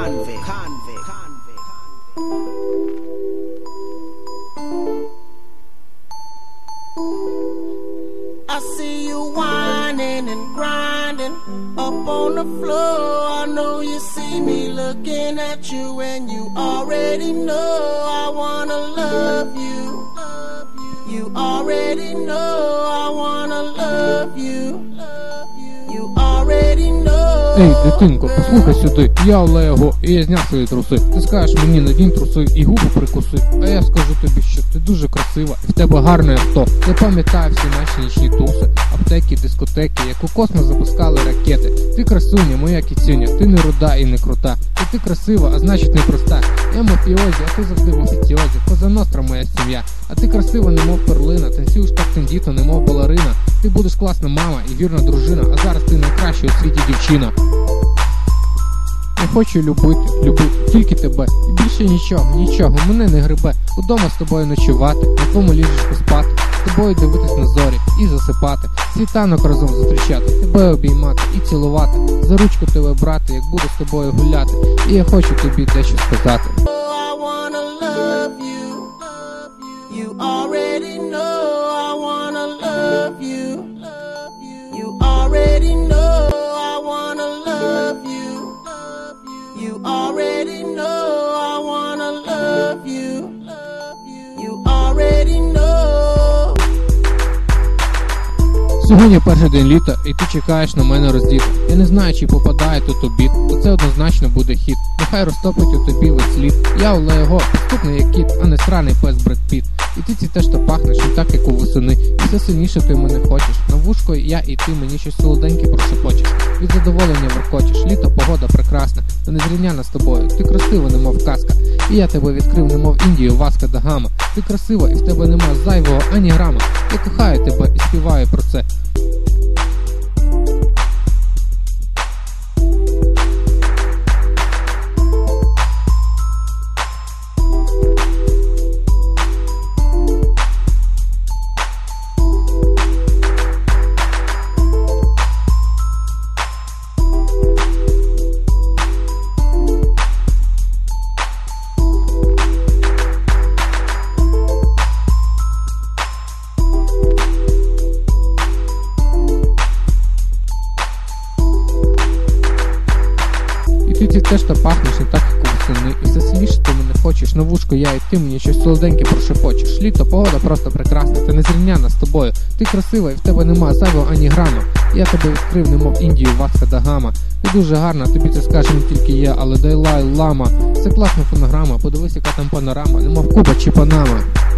convict. I see you whining and grinding up on the floor. I know you see me looking at you, and you already know I wanna love you. You already know I wanna love you. You already know. Ей, дитинко, послухай сюди, я Олего, і я зняв свої труси. Ти скажеш мені надінь труси і губи прикуси. А я скажу тобі, що ти дуже красива, і в тебе гарне авто. Я пам'ятаю всі наші нічні туси, аптеки, дискотеки, як у космос запускали ракети. Ти красуня, моя кіцюня, ти не руда і не крута. І ти красива, а значить не проста. Я мафіозі, а ти завжди в офіціозі. Коза Ностра моя сім'я. А ти красива, немов перлина, танцюєш так тендіто, немов балерина. Ти будеш класна мама і вірна дружина, а зараз ти найкраща у світі дівчина. Я хочу любити тільки тебе, і більше нічого, мене не грибе. Удома з тобою ночувати, на твоєму ліжечку спати, з тобою дивитись на зорі і засипати, світанок разом зустрічати, тебе обіймати і цілувати, за ручку тебе брати, як буду з тобою гуляти, і я хочу тобі дещо сказати. You already know I wanna love you. You already know. Сьогодні перший день літа, і ти чекаєш на мене роздіти. Я не знаю, чи попадає тут обід, то це однозначно буде хіт. Нехай розтопить у тобі весь слід. Я Олего, підступний як кіт, а не сраний пес Бред Піт. І ти цвітеш та пахнеш, не так як у восени. І все сильніше ти мене хочеш. На вушко я і ти мені щось солоденьке прошепочеш. Від задоволення воркочеш. Літо, погода прекрасна, та незрівняна з тобою. Ти красива, немов казка. І я тебе відкрив, немов Індію, Васка да Гама. Ти красива, і в тебе нема зайвого ані грама. Я кохаю тебе і співаю про це. Ти цвітеш та пахнеш не так, як у восени. І все сильніше ти мене хочеш. На вушко я і ти мені щось солоденьке прошепочеш. Літо, погода просто прекрасна, та незрівняна з тобою. Ти красива, і в тебе нема зайвого ані грама. Я тебе відкрив, немов Індію, Васка да Гама. Ти дуже гарна, тобі це скаже не тільки я, але Далай Лама. Це класна фонограма, подивись, яка там панорама, немов Куба чи Панама.